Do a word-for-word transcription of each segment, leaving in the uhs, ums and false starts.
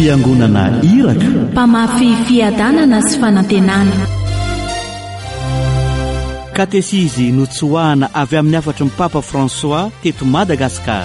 fiangonana iraka, mpamafy fiadanana sy fanantenana. katesizy notsoahana avy amin'ny afatry ny Papa François teto Madagasikara.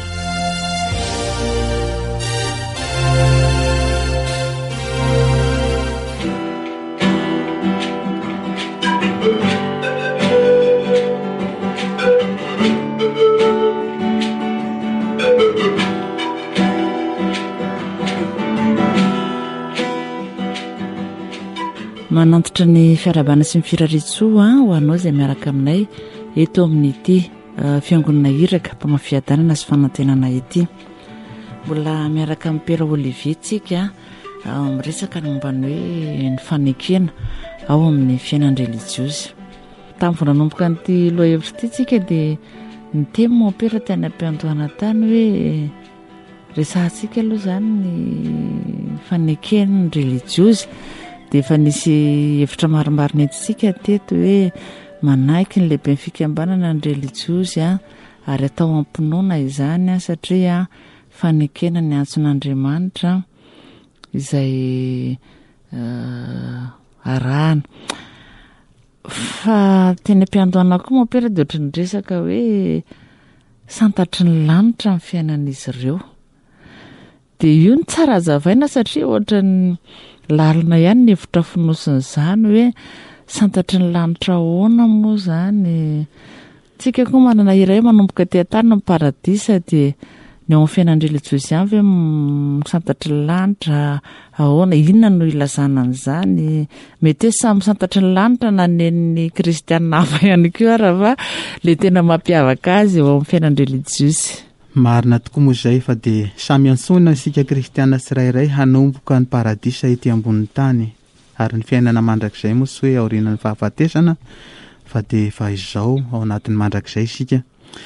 Manantitra ny fiarabana sy ny firaritsoa ho anao izay miaraka aminay eto amin'ny ity uh, fiangonana iraka mpamafiadanana sy fanantenana ity. Mbola miaraka amin'ny Père Olivier tsika uh, miresaka ny momba ny hoe ny fanekena ao amin'ny fiainana religieuse. Tamin'ny vao nanomboka an'ity lohahevitra ity tsika dia ny temo mon Père teny am-piantohana tany hoe resahantsika aloha zany ny fanekena ny religieuse. Dia efa nisy hevitra maromaro nentsika teto hoe manaiky ny lehibe ny fikambanana ny religieuse a, ary atao ampinoana izany a, satria fanekena ny antson'Andriamanitra izay uh, arahana. Fa teny am-piandohana koa mon Père dia ohatry ny resaka hoe santatry ny lanitra ny fiainan'izy ireo. Dia io ny tsara hazavaina satria ohatry ny lalina ihany ny hevitra finosiny izany hoe santatry ny lanitra ahoana moa izany. Tsika koa manana iray manomboka aty an-tany ny paradisa dia ny ao amin'ny fiainana religieuse ihany hoe misantatry ny lanitra ahoana, inona no ilazana an'izany. Mety hoe samy santatry ny lanitra na nen'ny kristianina hafa ihany koa ara fa le tena mampiavaka azy ao amin'ny fiainana religieuse. Marina tokoa moa izay fa dia samy antsona isika kristiana tsirairay hanomboka ny paradisa ety ambonin'ny tany, ary ny fiainana mandrakizay moa sy hoe aorianany fahafatesana fa dia efa izao ao anatin'ny mandrakizay isika.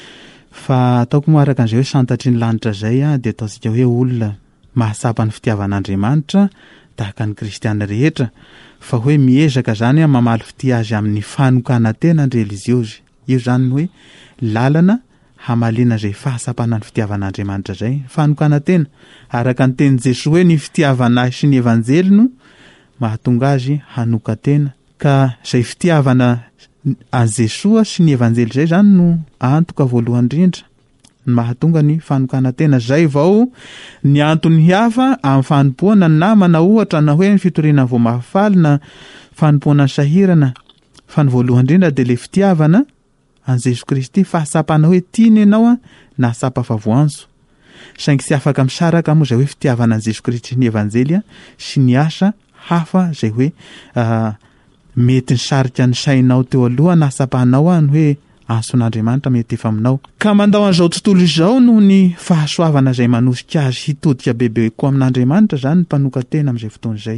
Fa ataoko moa araka an'izay hoe santatry ny lanitra izay a, dia ataontsika hoe olona mahasapa ny fitiavan'Andriamanitra tahaka ny kristiana rehetra, fa hoe miezaka zany a mamaly fiti azy amin'ny fanokana tena ny religieuse. Io zany hoe lalana hamalina izay fahasapana ny fitiavan'Andriamanitra izay, fanokana tena araka ny teny Jesosy hoe ny fitiavana sy ny evanjely no mahatonga azy hanoka tena. Ka izay fitiavana a Jesosy sy ny evanjely izay zany no antoka voalohany indrindra ny mahatonga ny fanokana tena. Zay vao ny antony hafa amin'ny fanompoana na mana ohatra na hoe ny fitoriana vao mahafaly na fanompoana ny sahirana, fa ny voalohany indrindra dia le fitiavana an Jesu Kristy, fahasapana hoe tiany ianao a na sapa favoanso. Saingy tsy afaka misaraka moa izay hoe fitiavana an Jesu Kristy ny evanjely a sy ny asa hafa izay hoe uh, mety nisarika ny sainao teo aloha na sapanao any hoe anson'Andriamanitra mety efa aminao. Ka mandao an'izao tontolo izao no ny fahasoavana izay manosika azy hitodika bebe koa amin'Andriamanitra zany ny mpanoka tena amin'izay fotoana izay.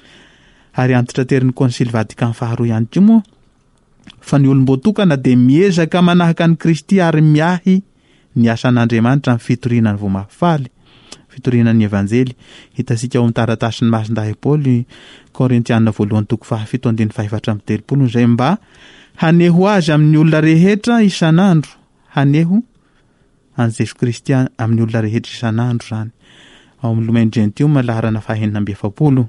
Ary antitra terin'ny konsily Vatican faharoa ihany koa moa fa ny olom-boatokana dia miezaka manahaka ny Kristy ary miahy ny asan'Andriamanitra amin'ny fitoriana ny vao mahafaly, fitoriana ny evanjely. Hitasika ao amin'ny taratasy ny masindahy Paoly Korintiana voalohany toko fahafito andiny fahaefatra amby telopolo izay mba haneho azy amin'ny olona rehetra isan'andro, haneho an Jesu Kristy amin'ny olona rehetra isan'andro zany. Ao amin'ny Lumen Gentium laharana fahaenina amby efapolo.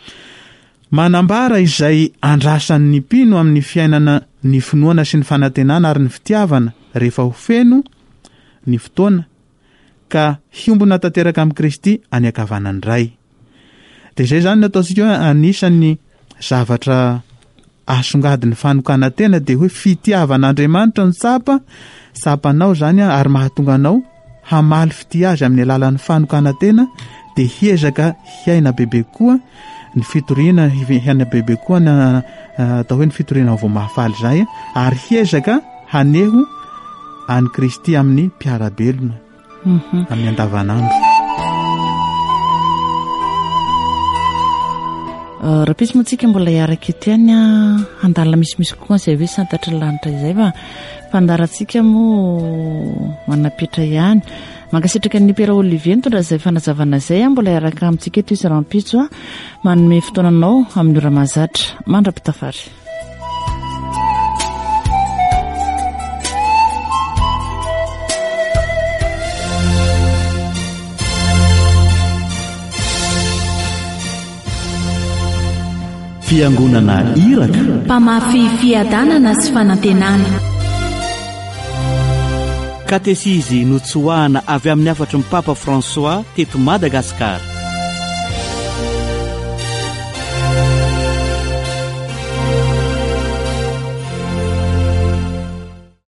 Manambara izay andrasan'ny mpino amin'ny fiainana ny finoana sy ny fanantenana ary ny fitiavana rehefa ho feno ny fotoana ka hiombona tanteraka amin'ny Kristy any ankavanany ray. Dia izay zany ataontsika hoe anisan'ny zavatra asongadiny fanokana tena dia hoe fitiavan'Andriamanitra ny tsapa sapanao zany ary mahatonga anao hamaly fiti azy amin'ny alalan'ny fanokana tena, dia hiezaka hiaina bebe koa ny fitoriana hiaina bebe koa na atao hoe ny fitoriana vao mahafaly zay, ary hiezaka haneho any Kristy amin'ny mpiarabelona mm-hmm. amin'ny andavanandro. Uh, raha pisy motsika mbola hiaraka eto ihany handalina misimisy kokoa izay hoe santatry ny lanitra izay fa fandarantsika moa manapitra ihany. Mankasitraka ny Père Olivier nitondra izay fanazavana izay mbola hiaraka amintsika eto izy rahampitso a manome fotoananao amin'ny ora mahazatra. Mandra-pitafary. fiangonana iraka, mpamafy fiadanana sy fanantenana. katesisy notsoahana avy amin'ny afatry ny papa François teto Madagasikara.